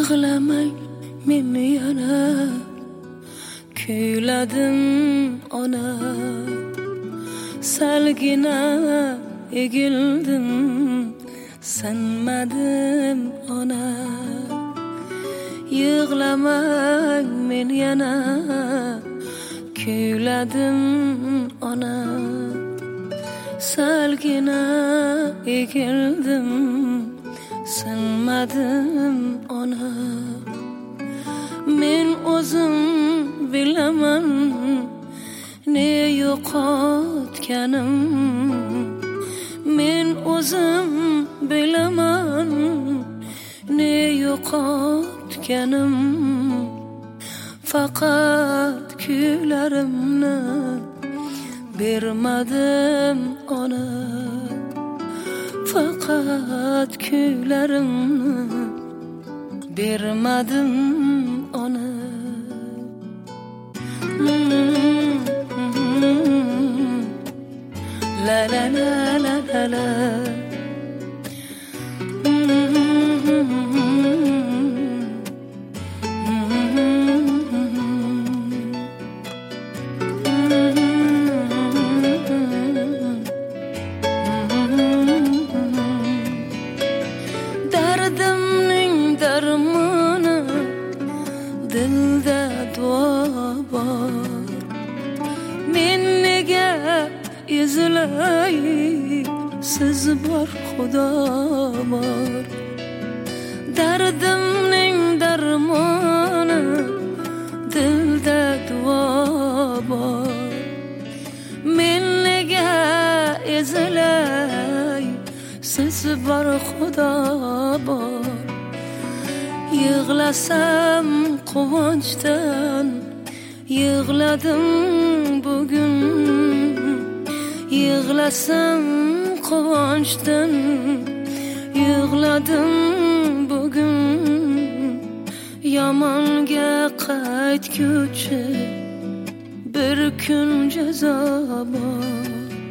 Yığlamay meni yana, kuyladim ona. Salgina egildim, sanmadim ona. Yığlamay meni yana, kuyladim ona. Salgina egildim, sanmadim ona. Men o'zim bilaman ne yo'qotganim. Men o'zim bilaman ne yo'qotganim. Faqat kuylarimni bermadim ona. Faqat kuylarimni bermadim ona. La la la la la la. Dardimning darmoni dilda duo bor. Men nega ezilay, siz bor, Xudo bor. Dardimning darmoni dilda duo bor. Men nega ezilay, siz bor, Xudo bor. Yig'lasam quvonchdan, yig'ladim bugun. Yig'lasam quvonchdan, yig'ladim bugun. Yomonga qaytguchi bir kun jazo bor.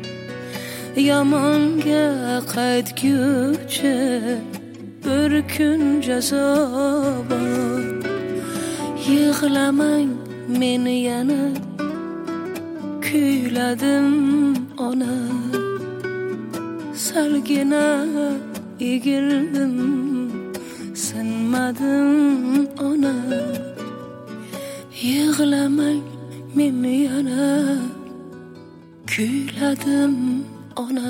Yomonga qaytguchi bir kun jazo bor. Yig'lamang meni yana, kuyladim ona. Salgina egildim, sanmadim ona. Yig'lamang meni yana, kuyladim ona.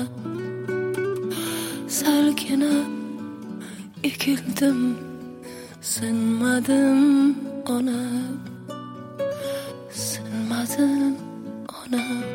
Salgina egildim, sanmadim ona. Sanmadim ona.